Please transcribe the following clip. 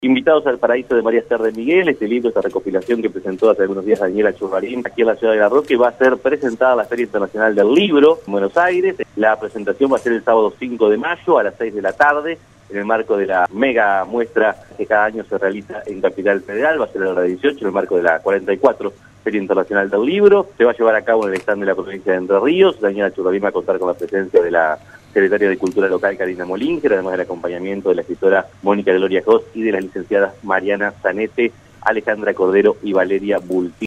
Invitados al Paraíso de María Esther de Miguel, este libro, esta recopilación que presentó hace algunos días Daniela Churrarín aquí en la ciudad de La Roque, va a ser presentada a la Feria Internacional del Libro en Buenos Aires. La presentación va a ser el sábado 5 de mayo a las 6 de la tarde, en el marco de la mega muestra que cada año se realiza en Capital Federal. Va a ser a la hora 18, en el marco de la 44 Feria Internacional del Libro. Se va a llevar a cabo en el stand de la provincia de Entre Ríos. Daniela Churrarín va a contar con la presencia de la secretaria de Cultura Local, Karina Molínger, además del acompañamiento de la escritora Mónica Gloria Cos y de las licenciadas Mariana Zanete, Alejandra Cordero y Valeria Bulti.